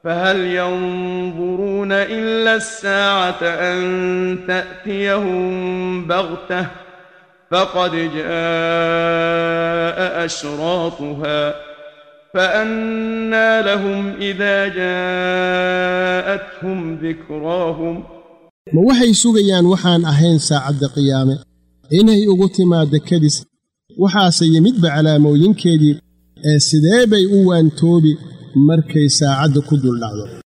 فهل ينظرون إلا الساعة أن تأتيهم بغتة فقد جاء أشراطها فأنى لهم إذا جاءتهم ذكراهم ma waxay sugayaan waxaan ahayn saacadda qiyaame inay ugu timaado kadis waxaase yimidba calaamooyinkeedii ee sidee bay u waantoobi markay saacadda ku duldhacdo